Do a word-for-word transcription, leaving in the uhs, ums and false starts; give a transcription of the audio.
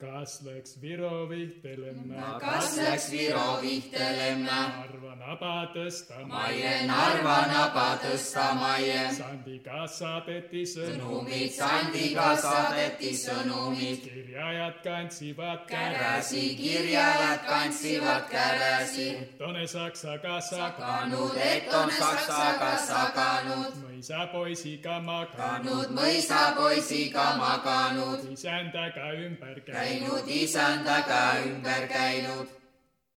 Kas läks Viro vihtelemme? Kas läks Viro vihtelemme? Narva naba tõsta Maie, Narva naba tõsta maie. Sandiga saadeti Sõnumid, Sandiga saadeti sõnumid. Kirjajad kantsivad Käräsi, kirjajad kantsivad käräsi. Et on Saksaga Saganud, et on Saksaga saganud. Mõisapoisiga maganud. Kanud mõisapoisiga maganud. Isändaga ümber käinud. Käinud isändaga ümber käinud.